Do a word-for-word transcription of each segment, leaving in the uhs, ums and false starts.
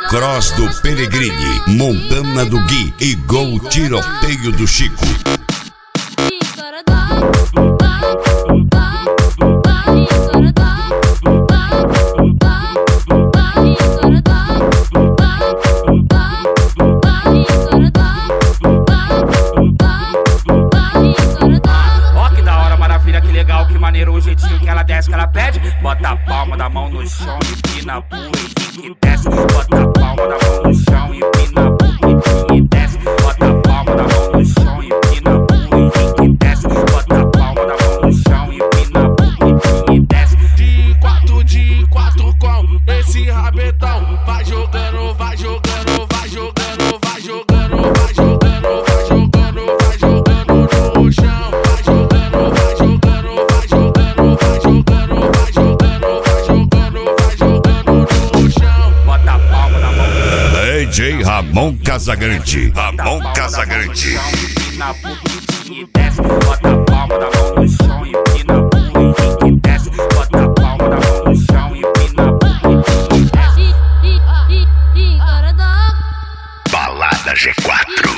Cross do Pelegrini, Montana do Gui e Gol Tiroteio do Chico. Ó que da hora, maravilha, que legal, que maneiro o jeitinho que ela desce, que ela pede. Bota a palma da mão no chão e empina pro Henrique desce. Bota a palma da mão no chão e empina pro Henrique desce. Bota a palma da mão no chão e empina pro Henrique desce. Bota a palma da mão no chão e empina pro Henrique desce. De quatro, de quatro com esse rabetão. Vai jogando, vai jogando, vai jogando, vai jogando, vai jogando, vai jogando, vai jogando no chão. Vai jogando, vai jogando, vai jogando, vai jogando, vai jogando, vai jogando, vai jogando no chão. Bota a palma da mão D J Ramon Casagrande, Ramon Casagrande. empina pro Henrique desce. Bota a palma da mão no chão e empina pro Henrique desce. Bota a palma da mão no chão e empina pro Henrique desce. Balada G quatro.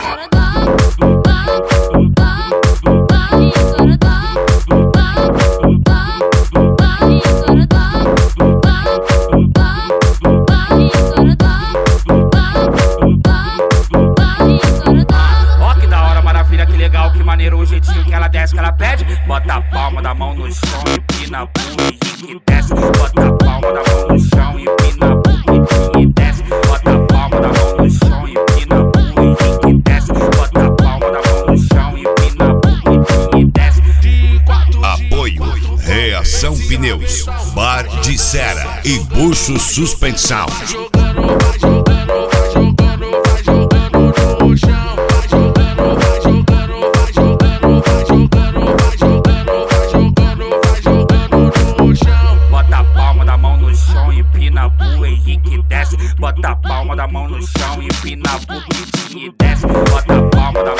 Ó que da hora, maravilha, que legal, que maneiro o jeitinho que ela desce, que ela pede. Bota a palma da mão no chão e empina pro Henrique desce. Bota a palma da mão no chão e empina pro Henrique desce. Bota a palma da mão no chão e empina pro Henrique desce. Bota a palma da mão no chão e empina pro Henrique desce. De quatro, Apoio Reação Pneus, Bar de Serra e Bucho Suspensão. jogando, vai jogando, vai jogando, vai jogando no chão. Vai jogando, vai jogando, vai jogando, vai jogando, vai jogando, vai jogando, vai jogando no chão. Bota a palma da mão no chão e empina pro Henrique desce. Bota a palma da mão no chão e empina pro Henrique desce. Bota a palma da